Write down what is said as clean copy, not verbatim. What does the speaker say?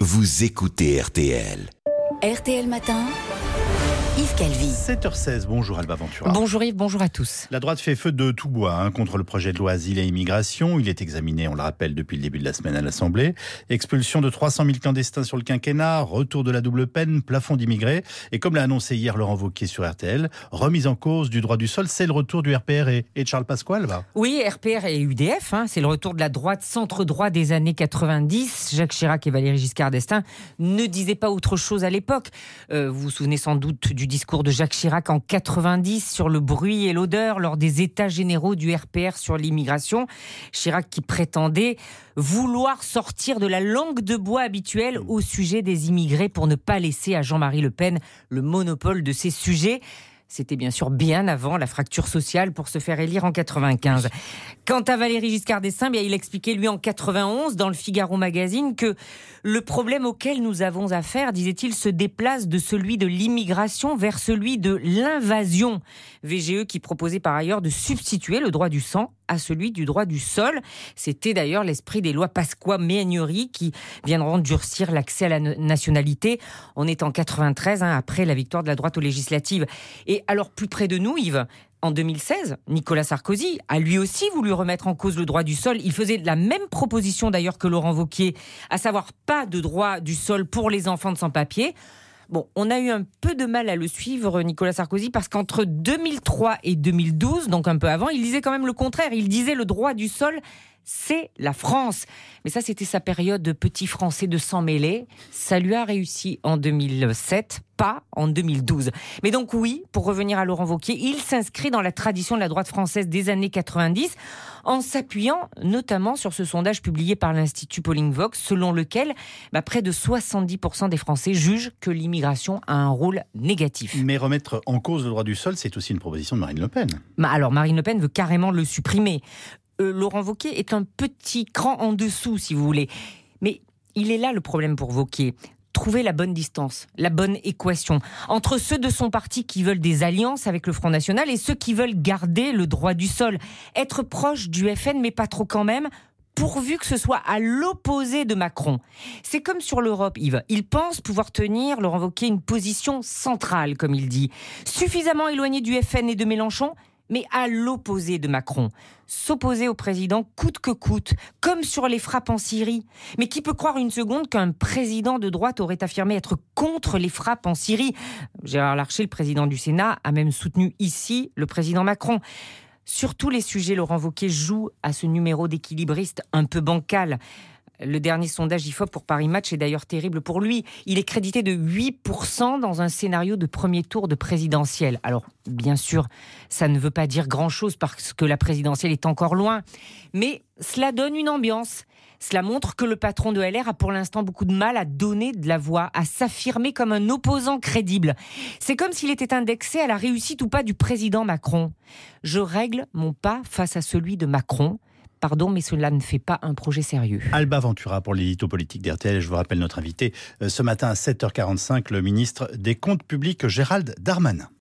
vous écoutez RTL. RTL Matin, Yves Calvi. 7h16, bonjour Alba Ventura. Bonjour Yves, bonjour à tous. La droite fait feu de tout bois contre le projet de loi Asile et Immigration. Il est examiné, on le rappelle, depuis le début de la semaine à l'Assemblée. Expulsion de 300 000 clandestins sur le quinquennat, retour de la double peine, plafond d'immigrés. Et comme l'a annoncé hier Laurent Wauquiez sur RTL, remise en cause du droit du sol, c'est le retour du RPR et de Charles Pasqua, Alba. Oui, RPR et UDF, c'est le retour de la droite centre-droit des années 90. Jacques Chirac et Valéry Giscard d'Estaing ne disaient pas autre chose à l'époque. Vous vous souvenez sans doute du discours de Jacques Chirac en 90 sur le bruit et l'odeur lors des états généraux du RPR sur l'immigration. Chirac qui prétendait vouloir sortir de la langue de bois habituelle au sujet des immigrés pour ne pas laisser à Jean-Marie Le Pen le monopole de ces sujets. C'était bien sûr bien avant la fracture sociale pour se faire élire en 95. Quant à Valéry Giscard d'Estaing, il expliquait lui en 91 dans le Figaro Magazine que le problème auquel nous avons affaire, disait-il, se déplace de celui de l'immigration vers celui de l'invasion. VGE qui proposait par ailleurs de substituer le droit du sang à celui du droit du sol. C'était d'ailleurs l'esprit des lois Pasqua-Méhaignerie qui viendront durcir l'accès à la nationalité. On est en 93, après la victoire de la droite aux législatives. Et alors plus près de nous, Yves, en 2016, Nicolas Sarkozy a lui aussi voulu remettre en cause le droit du sol. Il faisait la même proposition d'ailleurs que Laurent Wauquiez, à savoir pas de droit du sol pour les enfants de sans-papiers. Bon, on a eu un peu de mal à le suivre, Nicolas Sarkozy, parce qu'entre 2003 et 2012, donc un peu avant, il disait quand même le contraire. Il disait le droit du sol, c'est la France. Mais ça, c'était sa période de petit français de sang mêlé. Ça lui a réussi en 2007, pas en 2012. Mais donc oui, pour revenir à Laurent Wauquiez, il s'inscrit dans la tradition de la droite française des années 90, en s'appuyant notamment sur ce sondage publié par l'Institut Pauling Vox, selon lequel près de 70% des Français jugent que l'immigration a un rôle négatif. Mais remettre en cause le droit du sol, c'est aussi une proposition de Marine Le Pen. Alors Marine Le Pen veut carrément le supprimer. Laurent Wauquiez est un petit cran en dessous, si vous voulez. Mais il est là le problème pour Wauquiez. Trouver la bonne distance, la bonne équation entre ceux de son parti qui veulent des alliances avec le Front National et ceux qui veulent garder le droit du sol. Être proche du FN, mais pas trop quand même, pourvu que ce soit à l'opposé de Macron. C'est comme sur l'Europe, Yves. Il pense pouvoir tenir, Laurent Wauquiez, une position centrale, comme il dit. Suffisamment éloigné du FN et de Mélenchon, mais à l'opposé de Macron. S'opposer au président coûte que coûte, comme sur les frappes en Syrie. Mais qui peut croire une seconde qu'un président de droite aurait affirmé être contre les frappes en Syrie ? Gérard Larcher, le président du Sénat, a même soutenu ici le président Macron. Sur tous les sujets, Laurent Wauquiez joue à ce numéro d'équilibriste un peu bancal. Le dernier sondage IFOP pour Paris Match est d'ailleurs terrible pour lui. Il est crédité de 8% dans un scénario de premier tour de présidentielle. Alors, bien sûr, ça ne veut pas dire grand-chose parce que la présidentielle est encore loin. Mais cela donne une ambiance. Cela montre que le patron de LR a pour l'instant beaucoup de mal à donner de la voix, à s'affirmer comme un opposant crédible. C'est comme s'il était indexé à la réussite ou pas du président Macron. Je règle mon pas face à celui de Macron. Pardon, mais cela ne fait pas un projet sérieux. Alba Ventura pour l'édito politique d'RTL. Je vous rappelle notre invité ce matin à 7h45, le ministre des Comptes publics Gérald Darmanin.